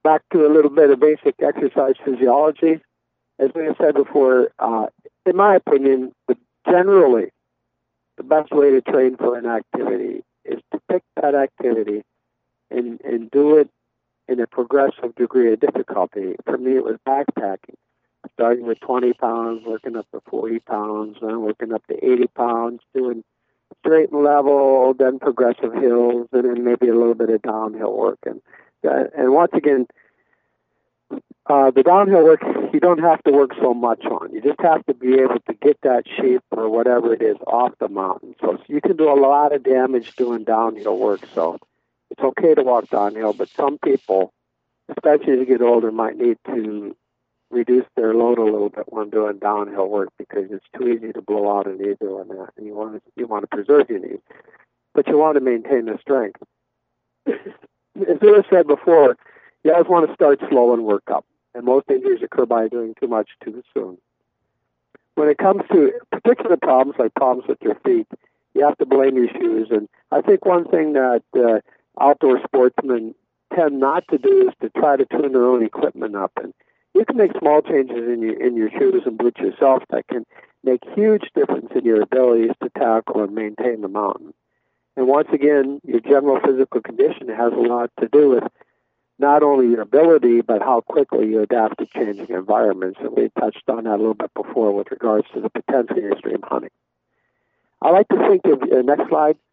back to a little bit of basic exercise physiology. As we have said before, in my opinion, generally, the best way to train for an activity is to pick that activity and do it in a progressive degree of difficulty. For me, it was backpacking, starting with 20 pounds, working up to 40 pounds, then working up to 80 pounds, doing straight and level, then progressive hills, and then maybe a little bit of downhill work. And once again, the downhill work, you don't have to work so much on. You just have to be able to get that sheep or whatever it is off the mountain. So you can do a lot of damage doing downhill work. So it's okay to walk downhill, but some people, especially as you get older, might need to reduce their load a little bit when doing downhill work because it's too easy to blow out a knee doing that, and you want to preserve your knees, but you want to maintain the strength. As I said before, you always want to start slow and work up, and most injuries occur by doing too much too soon. When it comes to particular problems, like problems with your feet, you have to blame your shoes, and I think one thing that outdoor sportsmen tend not to do is to try to tune their own equipment up, and you can make small changes in your shoes and boots yourself that can make huge difference in your abilities to tackle and maintain the mountain. And once again, your general physical condition has a lot to do with not only your ability, but how quickly you adapt to changing environments. And we touched on that a little bit before with regards to the potential of extreme hunting. I like to think of, next slide,